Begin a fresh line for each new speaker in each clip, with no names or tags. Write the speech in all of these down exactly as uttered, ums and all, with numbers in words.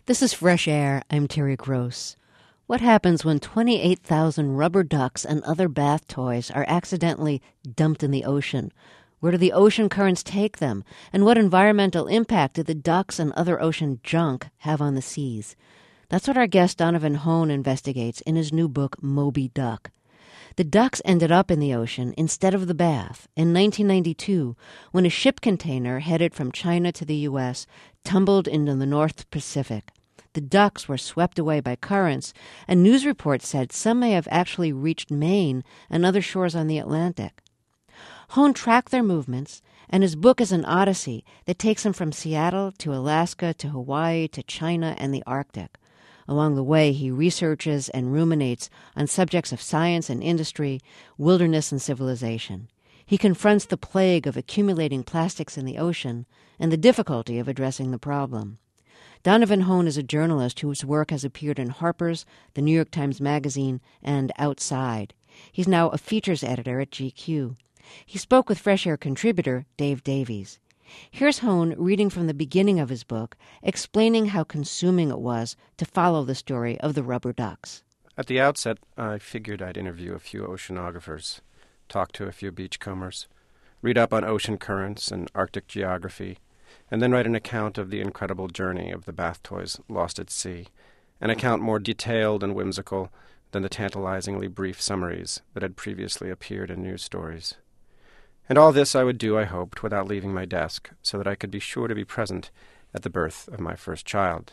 This is Fresh Air. I'm Terry Gross. What happens when twenty-eight thousand rubber ducks and other bath toys are accidentally dumped in the ocean? Where do the ocean currents take them? And what environmental impact do the ducks and other ocean junk have on the seas? That's what our guest Donovan Hone investigates in his new book, Moby Duck. The ducks ended up in the ocean instead of the bath in nineteen ninety-two when a ship container headed from China to the U S tumbled into the North Pacific. The ducks were swept away by currents, and news reports said some may have actually reached Maine and other shores on the Atlantic. Hone tracked their movements, and his book is an odyssey that takes him from Seattle to Alaska to Hawaii to China and the Arctic. Along the way, he researches and ruminates on subjects of science and industry, wilderness and civilization. He confronts the plague of accumulating plastics in the ocean and the difficulty of addressing the problem. Donovan Hone is a journalist whose work has appeared in Harper's, the New York Times Magazine, and Outside. He's now a features editor at G Q. He spoke with Fresh Air contributor Dave Davies. Here's Hone reading from the beginning of his book, explaining how consuming it was to follow the story of the rubber ducks.
At the outset, I figured I'd interview a few oceanographers, talk to a few beachcombers, read up on ocean currents and Arctic geography, and then write an account of the incredible journey of the bath toys lost at sea, an account more detailed and whimsical than the tantalizingly brief summaries that had previously appeared in news stories. And all this I would do, I hoped, without leaving my desk, so that I could be sure to be present at the birth of my first child.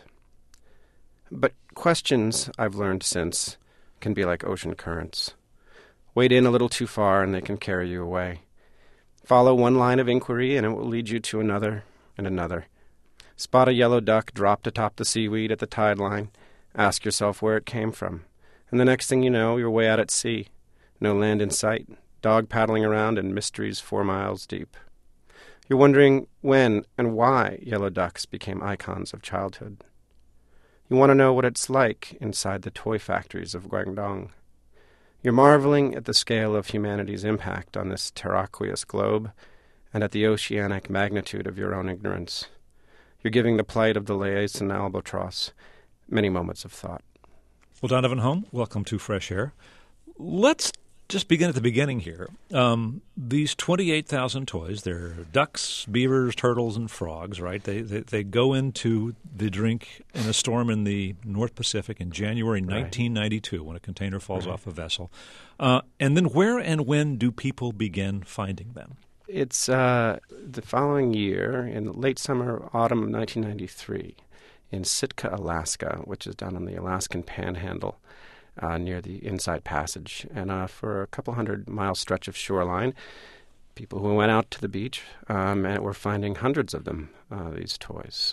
But questions, I've learned since, can be like ocean currents. Wade in a little too far and they can carry you away. Follow one line of inquiry and it will lead you to another and another. Spot a yellow duck dropped atop the seaweed at the tide line. Ask yourself where it came from. And the next thing you know, you're way out at sea. No land in sight. Dog paddling around and mysteries four miles deep. You're wondering when and why yellow ducks became icons of childhood. You want to know what it's like inside the toy factories of Guangdong. You're marveling at the scale of humanity's impact on this terraqueous globe and at the oceanic magnitude of your own ignorance. You're giving the plight of the Laysan albatross many moments of thought.
Well, Donovan Hone, welcome to Fresh Air. Let's just begin at the beginning here. Um, these twenty-eight thousand toys, they're ducks, beavers, turtles, and frogs, right? They, they they go into the drink in a storm in the North Pacific in January nineteen ninety-two right. when a container falls right. off a vessel. Uh, and then where and when do people begin finding them?
It's uh, the following year, in the late summer, autumn of nineteen ninety-three, in Sitka, Alaska, which is down on the Alaskan Panhandle. Uh, near the Inside Passage. And uh, for a couple hundred mile stretch of shoreline, people who went out to the beach um, and were finding hundreds of them, uh, these toys.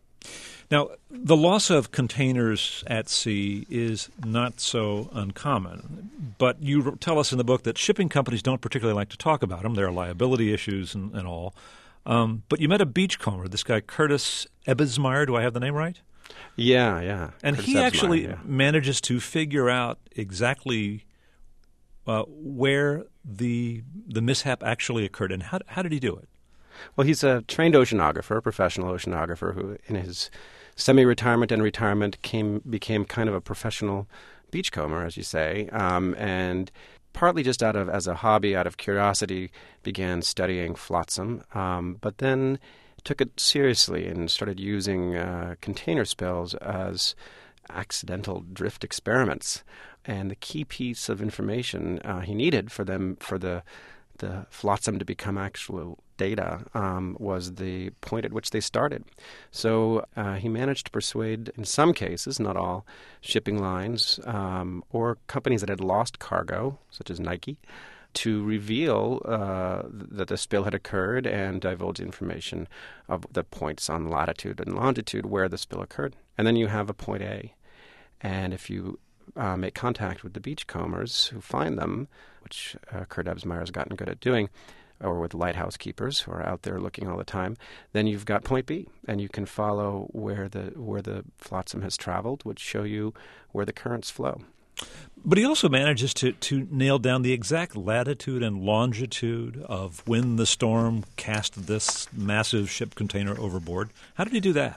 Now, the loss of containers at sea is not so uncommon, but you tell us in the book that shipping companies don't particularly like to talk about them. There are liability issues and, and all. Um, but you met a beachcomber, this guy Curtis Ebbesmeyer. Do I have the name right?
Yeah, yeah.
And
Curtis
he
Ebbesmeyer,
actually
yeah.
manages to figure out exactly uh, where the the mishap actually occurred. And how how did he do it?
Well, he's a trained oceanographer, a professional oceanographer, who in his semi-retirement and retirement came became kind of a professional beachcomber, as you say, um, and partly just out of as a hobby, out of curiosity, began studying flotsam, um, but then took it seriously and started using uh, container spills as accidental drift experiments. And the key piece of information uh, he needed for them, for the the flotsam to become actual data, um, was the point at which they started. So uh, he managed to persuade, in some cases, not all, shipping lines um, or companies that had lost cargo, such as Nike, to reveal uh, that the spill had occurred and divulge information of the points on latitude and longitude where the spill occurred. And then you have a point A. And if you uh, make contact with the beachcombers who find them, which uh, Kurt Ebbesmeyer has gotten good at doing, or with lighthouse keepers who are out there looking all the time, then you've got point B, and you can follow where the where the flotsam has traveled, which show you where the currents flow.
But he also manages to, to nail down the exact latitude and longitude of when the storm cast this massive ship container overboard. How did he do that?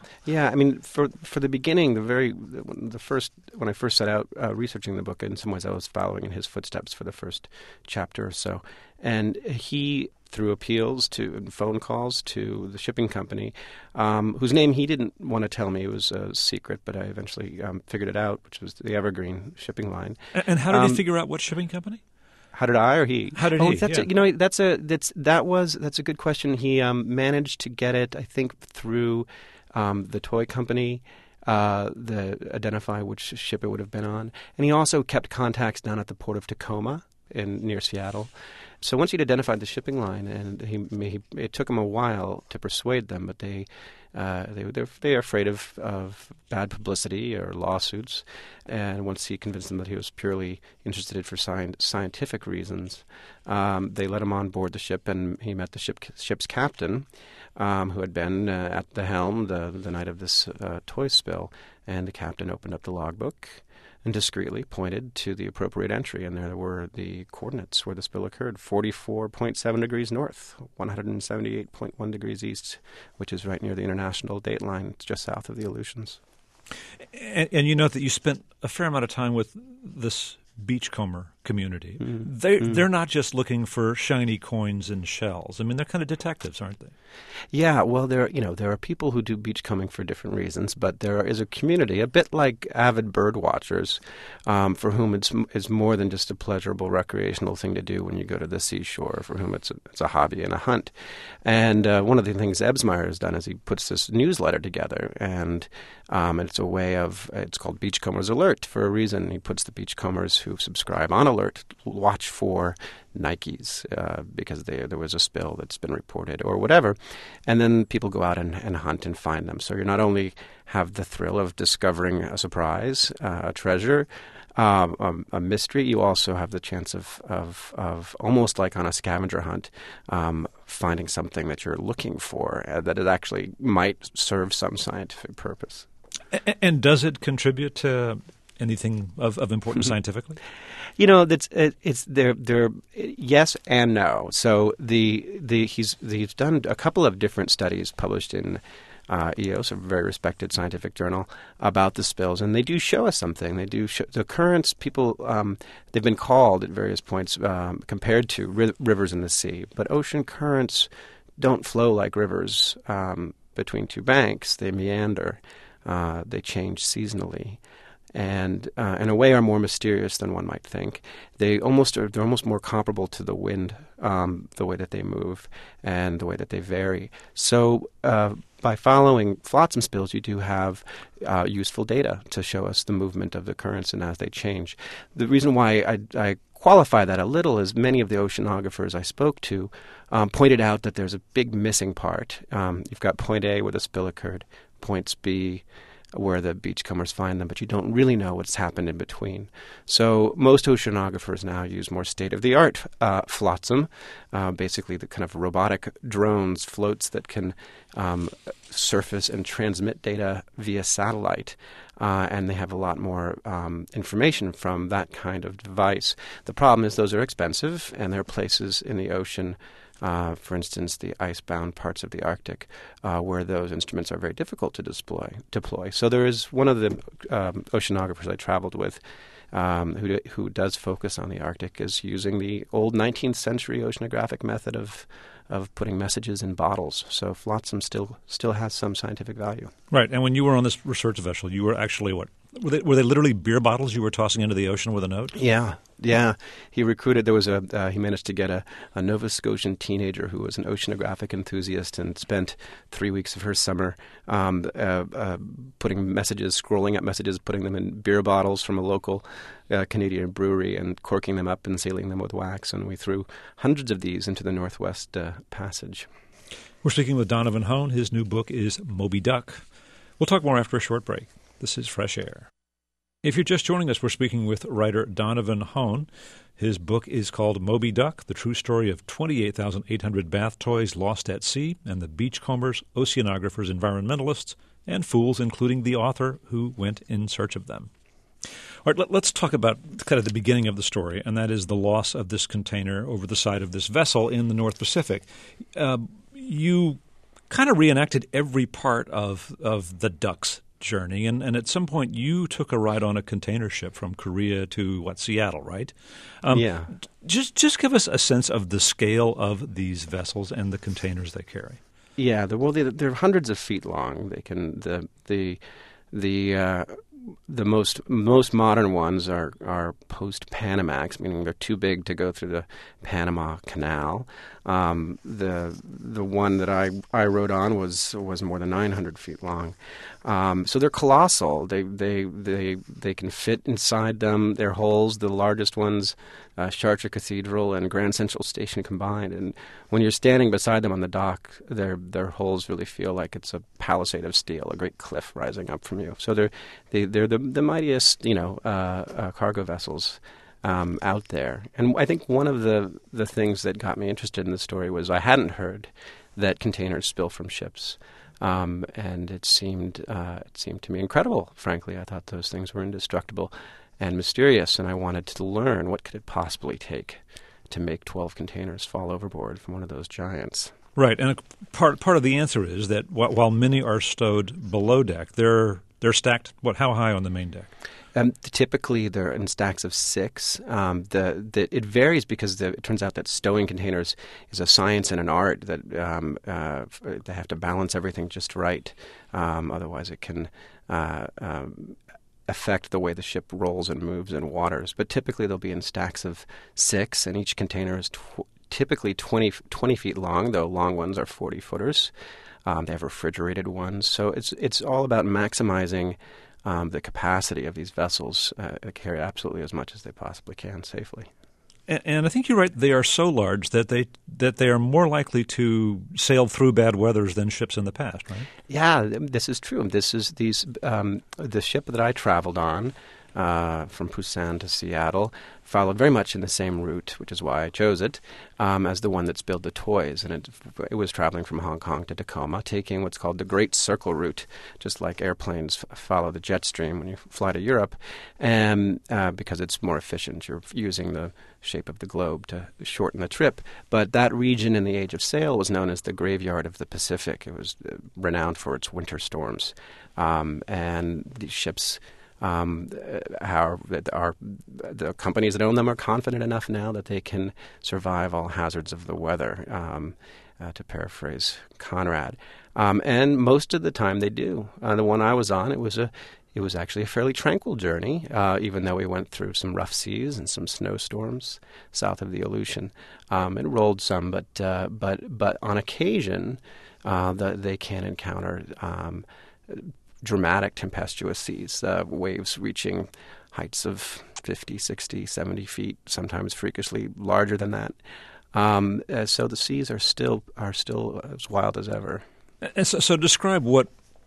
Yeah, I mean, for for the beginning, the very the first when I first set out uh, researching the book, in some ways I was following in his footsteps for the first chapter or so, and he, through appeals to and phone calls to the shipping company, um, whose name he didn't want to tell me, it was a secret, but I eventually um, figured it out, which was the Evergreen Shipping Line.
And, and how did
um,
he figure out what shipping company?
How did I or he?
How did
oh,
he?
That's
yeah.
a, you know, that's a that's that was that's a good question. He um, managed to get it, I think, through um, the toy company, uh, the identify which ship it would have been on, and he also kept contacts down at the port of Tacoma in near Seattle. So once he'd identified the shipping line, and he, he it took him a while to persuade them, but they. Uh, they they're they're afraid of, of bad publicity or lawsuits, and once he convinced them that he was purely interested for sci- scientific reasons, um, they let him on board the ship, and he met the ship ship's captain, um, who had been uh, at the helm the the night of this uh, toy spill, and the captain opened up the logbook and discreetly pointed to the appropriate entry, and there were the coordinates where the spill occurred, forty-four point seven degrees north, one hundred seventy-eight point one degrees east, which is right near the international date line, just south of the Aleutians.
And, and you note that you spent a fair amount of time with this beachcomber community.
Mm-hmm.
They,
mm-hmm.
They're not just looking for shiny coins and shells. I mean, they're kind of detectives, aren't they?
Yeah, well, there you know there are people who do beachcombing for different reasons, but there is a community, a bit like avid bird watchers, um, for whom it's it's more than just a pleasurable recreational thing to do when you go to the seashore. For whom it's a, it's a hobby and a hunt. And uh, one of the things Ebsmeyer has done is he puts this newsletter together, and um, it's a way of it's called Beachcombers Alert for a reason. He puts the beachcombers who subscribe on alert, watch for Nikes uh, because they, there was a spill that's been reported or whatever. And then people go out and, and hunt and find them. So you not only have the thrill of discovering a surprise, uh, a treasure, um, a, a mystery, you also have the chance of, of, of almost like on a scavenger hunt, um, finding something that you're looking for uh, that it actually might serve some scientific purpose.
And, and does it contribute to anything of, of importance scientifically?
You know, that's it, it's they're they're yes and no. So the the he's he's done a couple of different studies published in uh, E O S, a very respected scientific journal, about the spills, and they do show us something. They do show, the currents. People um, they've been called at various points um, compared to ri- rivers in the sea, but ocean currents don't flow like rivers um, between two banks. They meander. Uh, they change seasonally. And uh, in a way are more mysterious than one might think. They almost are, they're almost more comparable to the wind, um, the way that they move and the way that they vary. So uh, by following flotsam spills, you do have uh, useful data to show us the movement of the currents and as they change. The reason why I, I qualify that a little is many of the oceanographers I spoke to um, pointed out that there's a big missing part. Um, you've got point A where the spill occurred, points B where the beachcombers find them, but you don't really know what's happened in between. So most oceanographers now use more state-of-the-art uh, flotsam, uh, basically the kind of robotic drones, floats that can um, surface and transmit data via satellite. Uh, and they have a lot more um, information from that kind of device. The problem is those are expensive, and there are places in the ocean, Uh, for instance, the icebound parts of the Arctic, uh, where those instruments are very difficult to deploy. deploy. So there is one of the um, oceanographers I traveled with um, who, do, who does focus on the Arctic is using the old nineteenth century oceanographic method of of putting messages in bottles. So flotsam still still has some scientific value.
Right. And when you were on this research vessel, you were actually what? Were they, were they literally beer bottles you were tossing into the ocean with a note?
Yeah, yeah. He recruited, there was a, uh, he managed to get a, a Nova Scotian teenager who was an oceanographic enthusiast and spent three weeks of her summer um, uh, uh, putting messages, scrolling up messages, putting them in beer bottles from a local uh, Canadian brewery and corking them up and sealing them with wax. And we threw hundreds of these into the Northwest uh, Passage.
We're speaking with Donovan Hone. His new book is Moby Duck. We'll talk more after a short break. This is Fresh Air. If you're just joining us, we're speaking with writer Donovan Hone. His book is called Moby Duck, the true story of twenty-eight thousand eight hundred bath toys lost at sea and the beachcombers, oceanographers, environmentalists, and fools, including the author who went in search of them. All right, let, let's talk about kind of the beginning of the story, and that is the loss of this container over the side of this vessel in the North Pacific. Uh, you kind of reenacted every part of of the Ducks journey, and, and at some point you took a ride on a container ship from Korea to what Seattle, right? Um,
yeah.
Just just give us a sense of the scale of these vessels and the containers they carry.
Yeah, they're, well, they, they're hundreds of feet long. They can the the the uh, the most most modern ones are are post Panamax, meaning they're too big to go through the Panama Canal. Um, the the one that I, I rode on was was more than nine hundred feet long. Um, so they're colossal. They they they they can fit inside them their holes. The largest ones, uh, Chartres Cathedral and Grand Central Station combined. And when you're standing beside them on the dock, their their holes really feel like it's a palisade of steel, a great cliff rising up from you. So they're they they're the the mightiest, you know, uh, uh, cargo vessels Um, out there. And I think one of the, the things that got me interested in the story was I hadn't heard that containers spill from ships. Um, and it seemed uh, it seemed to me incredible, frankly. I thought those things were indestructible and mysterious, and I wanted to learn what could it possibly take to make twelve containers fall overboard from one of those giants.
Right, and a part part of the answer is that wh- while many are stowed below deck, they're they're stacked, what, how high on the main deck?
Um, typically, they're in stacks of six. Um, the, the it varies because the, it turns out that stowing containers is a science and an art that um, uh, they have to balance everything just right. Um, otherwise, it can uh, um, affect the way the ship rolls and moves in waters. But typically, they'll be in stacks of six, and each container is tw- typically twenty, twenty feet long, though long ones are forty footers. Um, they have refrigerated ones. So it's it's all about maximizing Um, the capacity of these vessels uh, to carry absolutely as much as they possibly can safely.
And, and I think you're right. They are so large that they that they are more likely to sail through bad weathers than ships in the past, right?
Yeah, this is true. This is these um, the ship that I traveled on uh, from Busan to Seattle followed very much in the same route, which is why I chose it, um, as the one that spilled the toys. And it, it was traveling from Hong Kong to Tacoma, taking what's called the Great Circle Route, just like airplanes f- follow the jet stream when you fly to Europe, and uh, because it's more efficient. You're using the shape of the globe to shorten the trip. But that region in the age of sail was known as the Graveyard of the Pacific. It was uh, renowned for its winter storms. Um, and these ships... Um, how our, the companies that own them are confident enough now that they can survive all hazards of the weather, um, uh, to paraphrase Conrad. Um, and most of the time they do. Uh, the one I was on, it was a, it was actually a fairly tranquil journey, uh, even though we went through some rough seas and some snowstorms south of the Aleutian. Um, it rolled some, but uh, but but on occasion, uh, the, they can encounter Um, dramatic tempestuous seas, uh, waves reaching heights of fifty, sixty, seventy feet, sometimes freakishly larger than that. Um, uh, so the seas are still are still as wild as ever.
And so, so describe what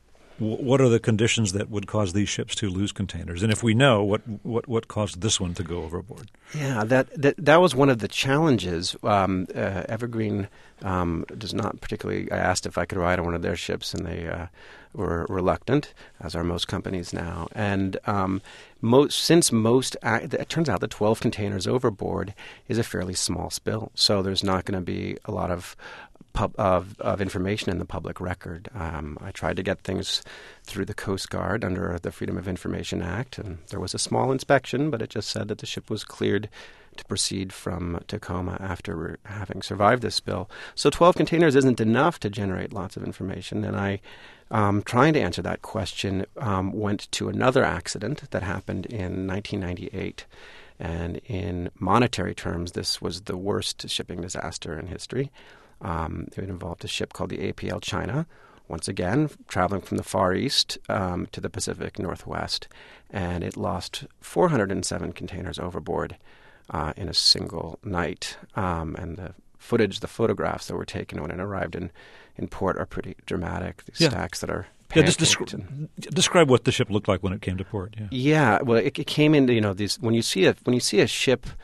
what are the conditions that would cause these ships to lose containers, and if we know, what what, what caused this one to go overboard?
Yeah, that that, that was one of the challenges. Um, uh, Evergreen um, does not particularly. I asked if I could ride on one of their ships, and they uh, were reluctant, as are most companies now. And um, most since most, uh, it turns out that twelve containers overboard is a fairly small spill, so there's not going to be a lot of Pub, of, of information in the public record. Um, I tried to get things through the Coast Guard under the Freedom of Information Act, and there was a small inspection, but it just said that the ship was cleared to proceed from Tacoma after having survived this spill. So twelve containers isn't enough to generate lots of information, and I, um, trying to answer that question, um, went to another accident that happened in nineteen ninety-eight. And in monetary terms, this was the worst shipping disaster in history. Um, it involved a ship called the A P L China, once again, traveling from the Far East um, to the Pacific Northwest. And it lost four hundred seven containers overboard uh, in a single night. Um, and the footage, the photographs that were taken when it arrived in, in port are pretty dramatic. These
yeah.
stacks that are
Yeah, just
pancaked
descri-
and
describe what the ship looked like when it came to port. Yeah,
yeah well, it, it came into, you know, these, when you see a, when you see a ship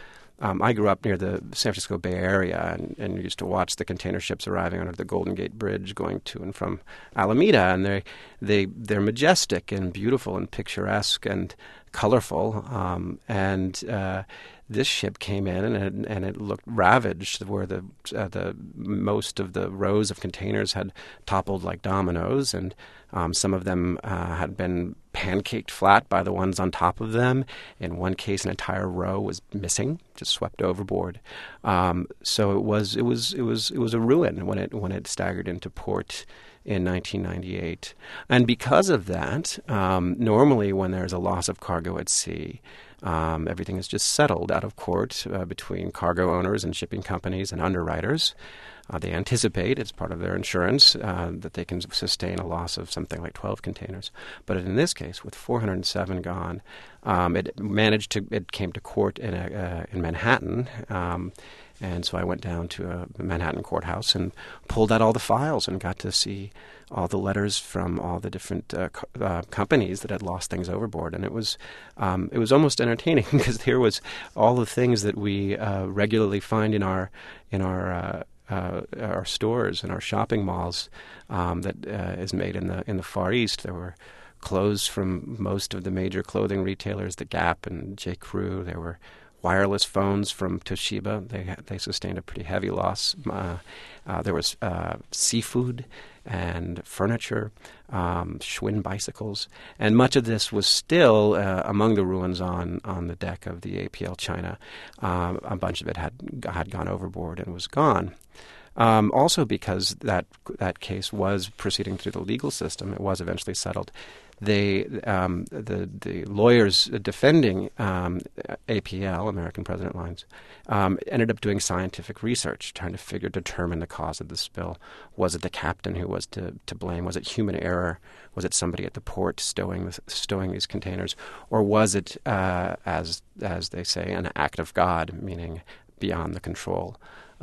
um, I grew up near the San Francisco Bay Area and, and used to watch the container ships arriving under the Golden Gate Bridge going to and from Alameda, and they they they're majestic and beautiful and picturesque and colorful, um, and uh, this ship came in and it, and it looked ravaged, where the uh, the most of the rows of containers had toppled like dominoes, and um, some of them uh, had been pancaked flat by the ones on top of them. In one case, an entire row was missing, just swept overboard. Um, so it was it was it was it was a ruin when it when it staggered into port in nineteen ninety-eight. And because of that, um, normally when there's a loss of cargo at sea, um, everything is just settled out of court uh, between cargo owners and shipping companies and underwriters. Uh, they anticipate, as part of their insurance, uh, that they can sustain a loss of something like twelve containers. But in this case, with four hundred seven gone, um, it managed to, it came to court in, a, uh, in Manhattan. Um, And so I went down to a Manhattan courthouse and pulled out all the files and got to see all the letters from all the different uh, co- uh, companies that had lost things overboard. And it was um, it was almost entertaining because here was all the things that we uh, regularly find in our in our uh, uh, our stores and our shopping malls um, that uh, is made in the in the Far East. There were clothes from most of the major clothing retailers, the Gap and J. Crew. There were wireless phones from Toshiba. They they sustained a pretty heavy loss. Uh, uh, there was uh, seafood and furniture, um, Schwinn bicycles, and much of this was still uh, among the ruins on, on the deck of the A P L China. Um, a bunch of it had had gone overboard and was gone. Um, also, because that that case was proceeding through the legal system, it was eventually settled. They, um, the the lawyers defending um, A P L, American President Lines, um, ended up doing scientific research, trying to figure, determine the cause of the spill. Was it the captain who was to, to blame? Was it human error? Was it somebody at the port stowing the, stowing these containers, or was it, uh, as as they say, an act of God, meaning beyond the control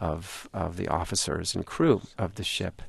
of of the officers and crew of the ship?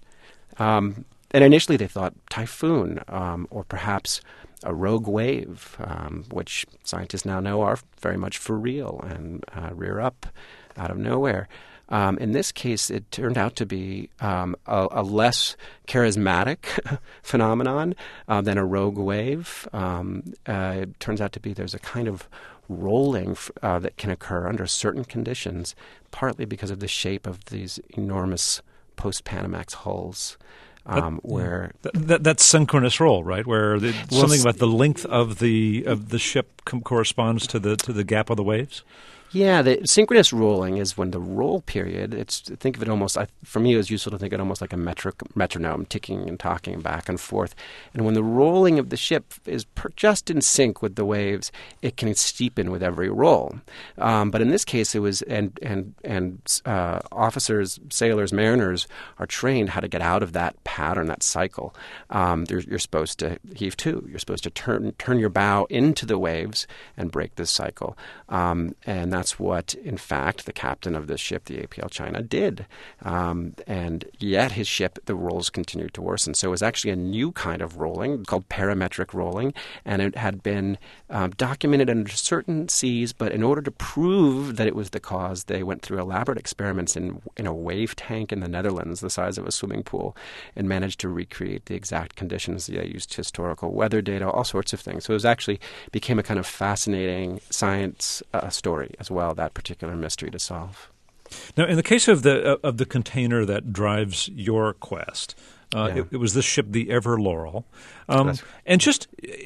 Um, And initially they thought typhoon um, or perhaps a rogue wave, um, which scientists now know are very much for real and uh, rear up out of nowhere. Um, in this case, it turned out to be um, a, a less charismatic phenomenon uh, than a rogue wave. Um, uh, it turns out to be there's a kind of rolling f- uh, that can occur under certain conditions, partly because of the shape of these enormous post-Panamax hulls. Um,
but,
where
that, that, that's synchronous roll, right? Where the,
well,
something about the length of the of the ship com- corresponds to the to the gap of the waves.
Yeah, the synchronous rolling is when the roll period, it's think of it almost, I, for me it was useful to think of it almost like a metric, metronome, ticking and talking back and forth. And when the rolling of the ship is per, just in sync with the waves, it can steepen with every roll. Um, but in this case, it was, and and and uh, officers, sailors, mariners are trained how to get out of that pattern, that cycle. Um, you're, you're supposed to heave to. You're supposed to turn turn your bow into the waves and break this cycle. Um, and that's what, in fact, the captain of this ship, the A P L China, did. Um, and yet his ship, the rolls continued to worsen. So it was actually a new kind of rolling called parametric rolling, and it had been um, documented under certain seas, but in order to prove that it was the cause, they went through elaborate experiments in, in a wave tank in the Netherlands, the size of a swimming pool, and managed to recreate the exact conditions. They used historical weather data, all sorts of things. So it was actually became a kind of fascinating science uh, story as well, that particular mystery to solve.
Now, in the case of the uh, of the container that drives your quest, uh,
yeah.
it, it was this ship, the Ever Laurel, um, and just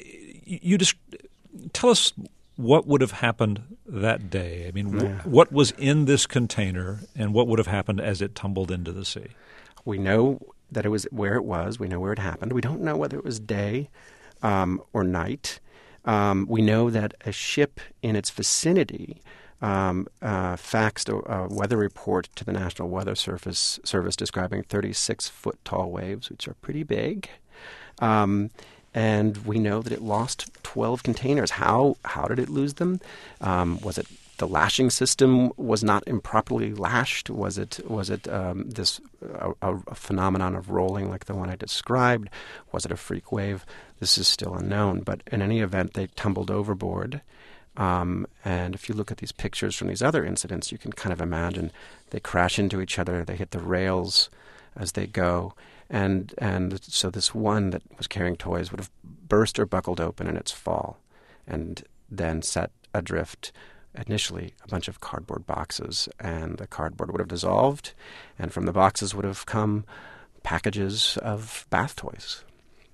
you just tell us what would have happened that day. I mean, yeah. w- what was in this container, and what would have happened as it tumbled into the sea?
We know that it was where it was. We know where it happened. We don't know whether it was day um, or night. Um, we know that a ship in its vicinity um, uh, faxed a, a weather report to the National Weather Service, Service describing thirty-six foot tall waves, which are pretty big. Um, and we know that it lost twelve containers. How how did it lose them? Um, was it the lashing system was not improperly lashed? Was it was it um, this a, a phenomenon of rolling like the one I described? Was it a freak wave? This is still unknown. But in any event, they tumbled overboard. Um, and if you look at these pictures from these other incidents, you can kind of imagine they crash into each other, they hit the rails as they go. And and so this one that was carrying toys would have burst or buckled open in its fall and then set adrift initially a bunch of cardboard boxes. And the cardboard would have dissolved, and from the boxes would have come packages of bath toys.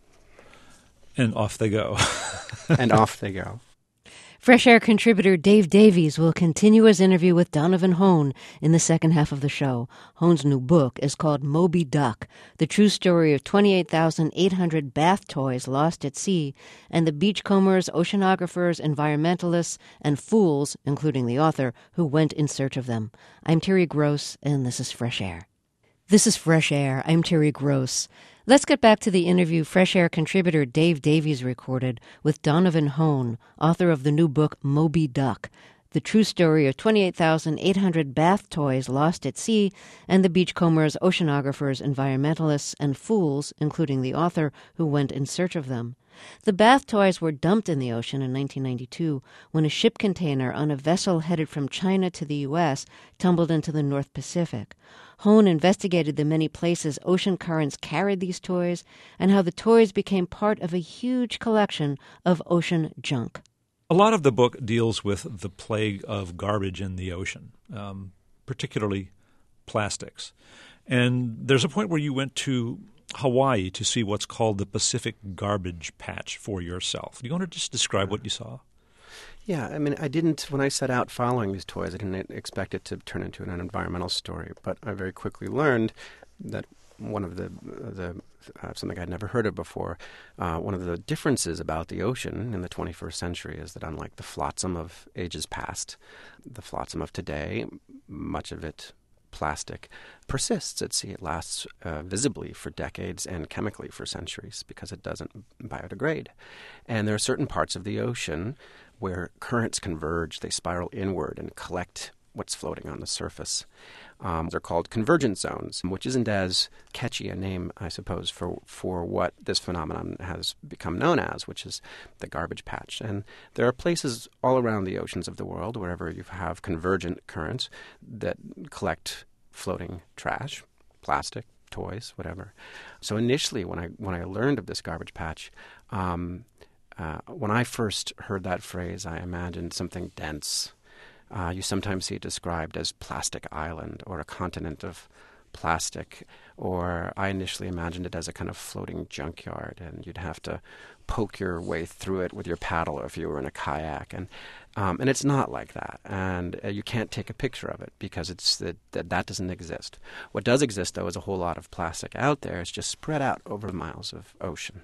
And off they go.
And off they go.
Fresh Air contributor Dave Davies will continue his interview with Donovan Hone in the second half of the show. Hone's new book is called Moby Duck, the true story of twenty-eight thousand eight hundred bath toys lost at sea, and the beachcombers, oceanographers, environmentalists, and fools, including the author, who went in search of them. I'm Terry Gross, and this is Fresh Air. This is Fresh Air. I'm Terry Gross. Let's get back to the interview Fresh Air contributor Dave Davies recorded with Donovan Hone, author of the new book Moby Duck, the true story of twenty-eight thousand eight hundred bath toys lost at sea, and the beachcombers, oceanographers, environmentalists, and fools, including the author, who went in search of them. The bath toys were dumped in the ocean in nineteen ninety-two when a ship container on a vessel headed from China to the U S tumbled into the North Pacific. Hone investigated the many places ocean currents carried these toys and how the toys became part of a huge collection of ocean junk.
A lot of the book deals with the plague of garbage in the ocean, um, particularly plastics. And there's a point where you went to Hawaii to see what's called the Pacific Garbage Patch for yourself. Do you want to just describe what you saw?
Yeah, I mean, I didn't, when I set out following these toys, I didn't expect it to turn into an environmental story, but I very quickly learned that one of the, the uh, something I'd never heard of before, uh, one of the differences about the ocean in the twenty-first century is that unlike the flotsam of ages past, the flotsam of today, much of it plastic, persists at sea. It lasts uh, visibly for decades and chemically for centuries because it doesn't biodegrade. And there are certain parts of the ocean where currents converge, they spiral inward and collect what's floating on the surface. Um, they're called convergent zones, which isn't as catchy a name, I suppose, for, for what this phenomenon has become known as, which is the garbage patch. And there are places all around the oceans of the world, wherever you have convergent currents, that collect floating trash, plastic, toys, whatever. So initially, when I when I learned of this garbage patch, um, uh, when I first heard that phrase, I imagined something dense. Uh, you sometimes see it described as plastic island or a continent of plastic, or I initially imagined it as a kind of floating junkyard, and you'd have to poke your way through it with your paddle if you were in a kayak. And um, and it's not like that, and uh, you can't take a picture of it because it's that that that doesn't exist. What does exist, though, is a whole lot of plastic out there. It's just spread out over miles of ocean,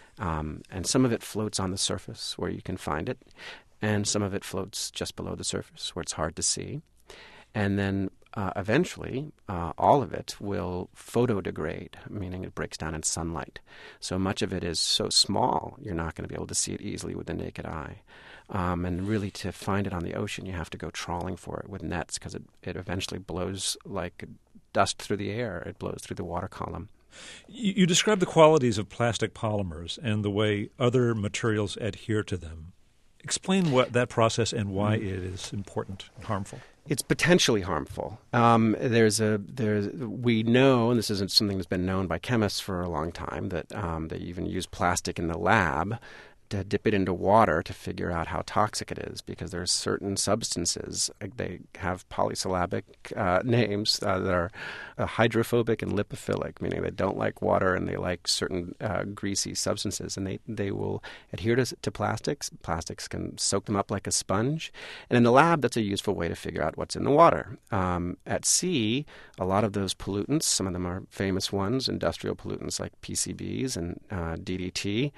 um, and some of it floats on the surface where you can find it, and some of it floats just below the surface where it's hard to see. And then uh, eventually, uh, all of it will photodegrade, meaning it breaks down in sunlight. So much of it is so small, you're not going to be able to see it easily with the naked eye. Um, and really, to find it on the ocean, you have to go trawling for it with nets because it, it eventually blows like dust through the air. It blows through the water column.
You, you describe the qualities of plastic polymers and the way other materials adhere to them. Explain what that process and why it is important and harmful.
It's potentially harmful. Um, there's a there's we know, and this isn't something that's been known by chemists for a long time, that um, they even use plastic in the lab to dip it into water to figure out how toxic it is, because there are certain substances, they have polysyllabic uh, names uh, that are uh, hydrophobic and lipophilic, meaning they don't like water and they like certain uh, greasy substances, and they, they will adhere to, to plastics. Plastics can soak them up like a sponge. And in the lab, that's a useful way to figure out what's in the water. Um, at sea, a lot of those pollutants, some of them are famous ones, industrial pollutants like P C Bs and uh, D D T,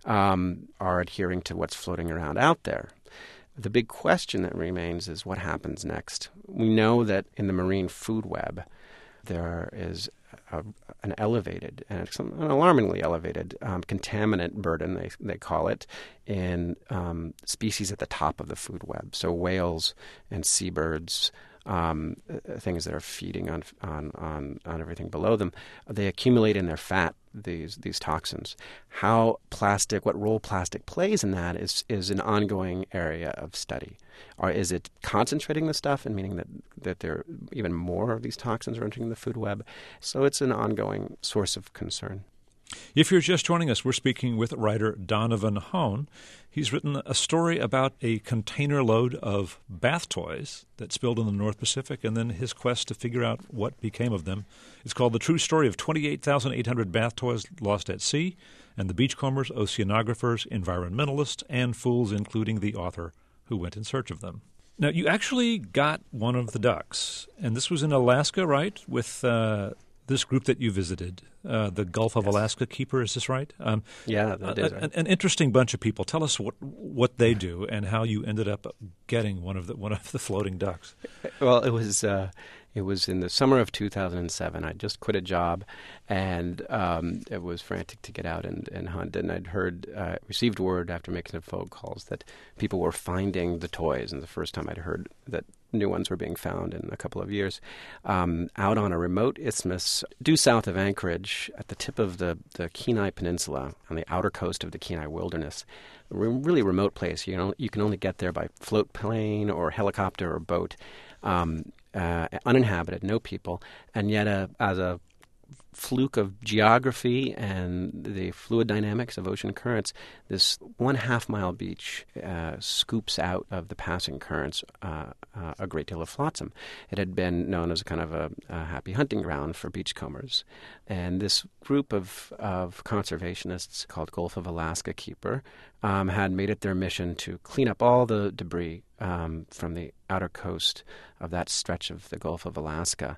um, are adhering to what's floating around out there. The big question that remains is what happens next. We know that in the marine food web, there is a, an elevated, and an alarmingly elevated um, contaminant burden, they, they call it, in um, species at the top of the food web. So whales and seabirds, um, things that are feeding on, on, on, on everything below them, they accumulate in their fat these these toxins. How plastic, what role plastic plays in that is is an ongoing area of study. Or is it concentrating the stuff, and meaning that, that there even more of these toxins are entering the food web? So it's an ongoing source of concern.
If you're just joining us, we're speaking with writer Donovan Hohn. He's written a story about a container load of bath toys that spilled in the North Pacific, and then his quest to figure out what became of them. It's called The True Story of twenty-eight thousand eight hundred Bath Toys Lost at Sea, and the beachcombers, oceanographers, environmentalists, and fools, including the author who went in search of them. Now, you actually got one of the ducks, and this was in Alaska, right, with uh, this group that you visited, uh, the Gulf of
Yes.
Alaska Keeper, is this right? Um,
Yeah, that is right.
An, an interesting bunch of people. Tell us what what they do and how you ended up getting one of the one of the floating ducks.
Well, it was uh, it was in the summer of two thousand seven. I just quit a job, and um, I was frantic to get out and, and hunt. And I'd heard, uh, received word after making some phone calls that people were finding the toys, and the first time I'd heard that new ones were being found in a couple of years, um, out on a remote isthmus due south of Anchorage at the tip of the, the Kenai Peninsula on the outer coast of the Kenai Wilderness. A re- really remote place. You know, you can only get there by float plane or helicopter or boat, um, uh, uninhabited, no people, and yet uh, as a fluke of geography and the fluid dynamics of ocean currents, this one half mile beach uh, scoops out of the passing currents uh, uh, a great deal of flotsam. It had been known as a kind of a, a happy hunting ground for beachcombers. And this group of, of conservationists called Gulf of Alaska Keeper um, had made it their mission to clean up all the debris um, from the outer coast of that stretch of the Gulf of Alaska.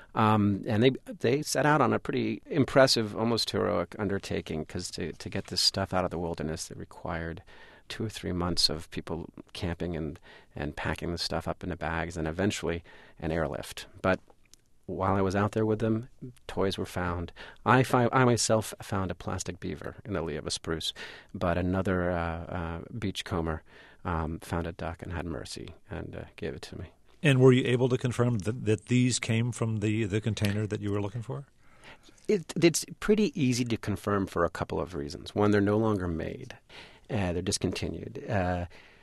Um, and they they set out on a pretty impressive, almost heroic undertaking, because to, to get this stuff out of the wilderness, it required two or three months of people camping and, and packing the stuff up into bags, and eventually an airlift. But while I was out there with them, toys were found. I, fi- I myself found a plastic beaver in the lee of a spruce, but another uh, uh, beachcomber um, found a duck and had mercy and uh, gave it to me.
And were you able to confirm that, that these came from the, the container that you were looking for?
It, it's pretty easy to confirm for a couple of reasons. One, they're no longer made. Uh, they're discontinued. Uh,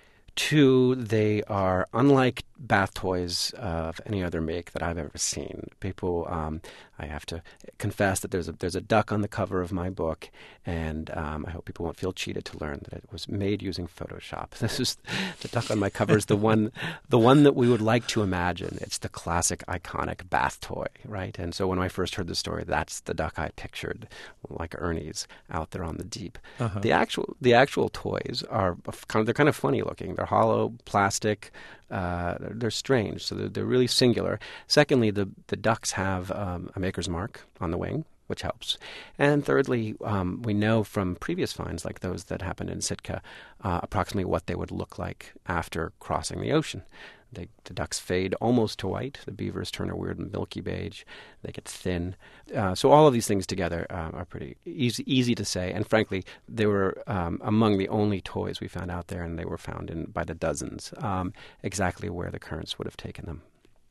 two, they are unlike bath toys of any other make that I've ever seen. People, um, I have to confess that there's a there's a duck on the cover of my book, and um, I hope people won't feel cheated to learn that it was made using Photoshop. This is the duck on my cover is the one the one that we would like to imagine. It's the classic, iconic bath toy, right? And so when I first heard the story, that's the duck I pictured, like Ernie's out there on the deep. Uh-huh. The actual the actual toys are kind of, they're kind of funny looking. They're hollow, plastic. Uh, they're, they're strange, so they're, they're really singular. Secondly, the, the ducks have um, a maker's mark on the wing, which helps. And thirdly, um, we know from previous finds, like those that happened in Sitka, uh, approximately what they would look like after crossing the ocean. They, the ducks fade almost to white. The beavers turn a weird milky beige. They get thin. Uh, so all of these things together uh, are pretty easy easy to say. And frankly, they were um, among the only toys we found out there, and they were found in by the dozens, um, exactly where the currents would have taken them.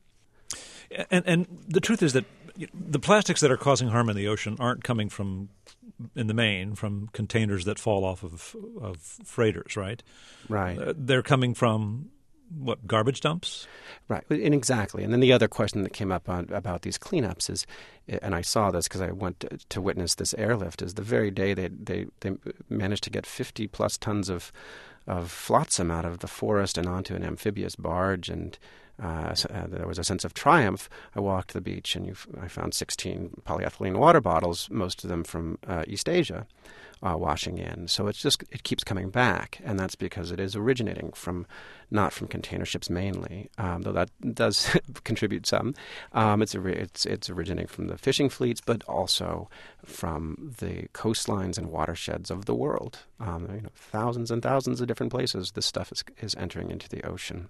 And, and the truth is that the plastics that are causing harm in the ocean aren't coming from, in the main, from containers that fall off of, of freighters, right?
Right.
Uh, they're coming from... What, garbage dumps?
Right, and exactly. And then the other question that came up on, about these cleanups is, and I saw this because I went to, to witness this airlift, is the very day they, they, they managed to get fifty plus tons of, of flotsam out of the forest and onto an amphibious barge, and uh, so, uh, there was a sense of triumph. I walked the beach, and you, I found sixteen polyethylene water bottles, most of them from uh, East Asia, Uh, washing in. So it's just it keeps coming back, and that's because it is originating from not from container ships mainly, um, though that does contribute some. Um, it's, it's it's originating from the fishing fleets, but also from the coastlines and watersheds of the world. Um, you know, thousands and thousands of different places this stuff is is entering into the ocean.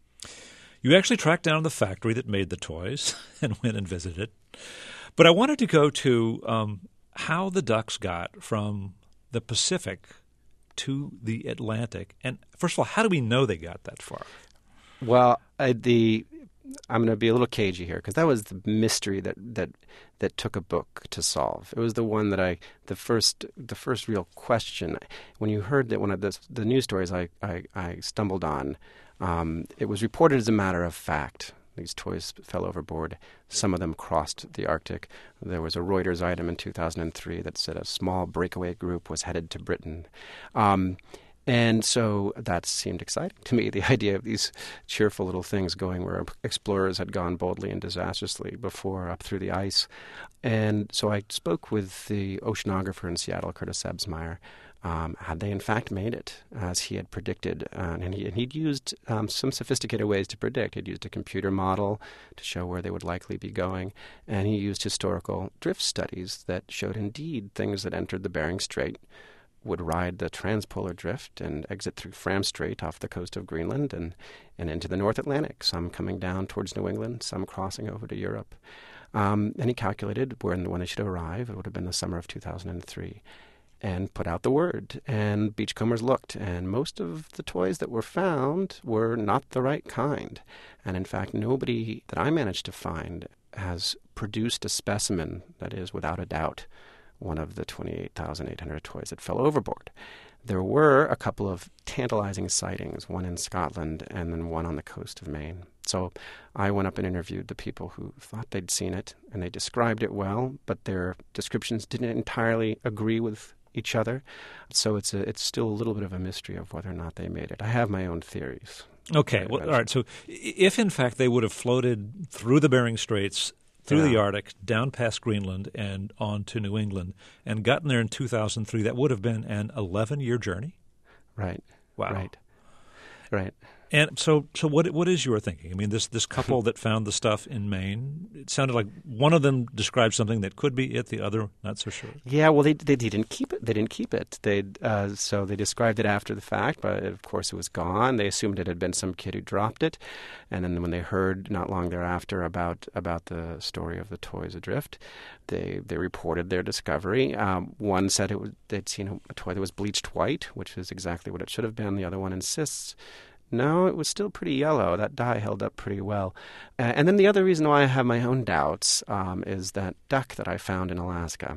You actually tracked down the factory that made the toys and went and visited. But I wanted to go to um, how the ducks got from the Pacific to the Atlantic. And first of all, how do we know they got that far?
Well, uh, the I'm going to be a little cagey here because that was the mystery that, that that took a book to solve. It was the one that I the first the first real question when you heard that one of the the news stories I I, I stumbled on. Um, it was reported as a matter of fact. These toys fell overboard. Some of them crossed the Arctic. There was a Reuters item in two thousand three that said a small breakaway group was headed to Britain. Um, And so that seemed exciting to me, the idea of these cheerful little things going where explorers had gone boldly and disastrously before up through the ice. And so I spoke with the oceanographer in Seattle, Curtis Ebsmeyer. Um, had they in fact made it as he had predicted? Uh, and, he, and he'd used um, some sophisticated ways to predict. He'd used a computer model to show where they would likely be going. And he used historical drift studies that showed indeed things that entered the Bering Strait would ride the transpolar drift and exit through Fram Strait off the coast of Greenland and, and into the North Atlantic, some coming down towards New England, some crossing over to Europe. Um, and he calculated when, when they should arrive. It would have been the summer of two thousand three, and put out the word. And beachcombers looked, and most of the toys that were found were not the right kind. And in fact, nobody that I managed to find has produced a specimen that is, without a doubt, one of the twenty-eight thousand eight hundred toys that fell overboard. There were a couple of tantalizing sightings, one in Scotland and then one on the coast of Maine. So I went up and interviewed the people who thought they'd seen it, and they described it well, but their descriptions didn't entirely agree with each other. So it's a, it's still a little bit of a mystery of whether or not they made it. I have my own theories.
Okay, well, all right. So if in fact they would have floated through the Bering Straits, through yeah. the Arctic, down past Greenland, and on to New England, and gotten there in two thousand three, that would have been an eleven-year journey?
Right.
Wow.
Right. Right.
And so, so what what is your thinking? I mean, this this couple that found the stuff in Maine, it sounded like one of them described something that could be it, the other not so sure.
Yeah, well, they they didn't keep it. They didn't keep it. They uh, so they described it after the fact, but of course it was gone. They assumed it had been some kid who dropped it, and then when they heard not long thereafter about about the story of the toys adrift, they they reported their discovery. Um, one said it was they'd seen a toy that was bleached white, which is exactly what it should have been. The other one insists, no, it was still pretty yellow. That dye held up pretty well. Uh, and then the other reason why I have my own doubts um, is that duck that I found in Alaska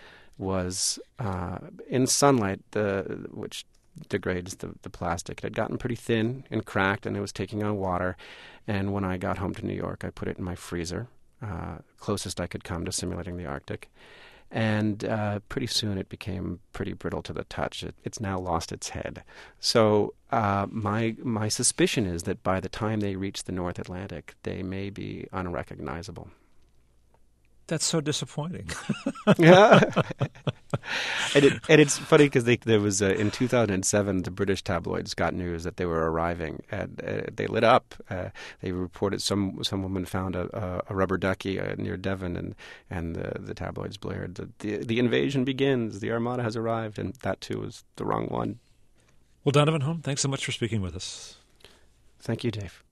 was uh, in sunlight, the which degrades the, the plastic. It had gotten pretty thin and cracked, and it was taking on water. And when I got home to New York, I put it in my freezer, uh, closest I could come to simulating the Arctic. And uh, pretty soon it became pretty brittle to the touch. It, it's now lost its head. So uh, my my suspicion is that by the time they reach the North Atlantic, they may be unrecognizable.
That's so disappointing.
Yeah, and, it, and it's funny because there was uh, in two thousand seven, the British tabloids got news that they were arriving, and uh, they lit up. Uh, they reported some some woman found a, a, a rubber ducky uh, near Devon, and and the, the tabloids blared, the, the the invasion begins. The Armada has arrived, and that too was the wrong one.
Well, Donovan Holm, thanks so much for speaking with us.
Thank you, Dave.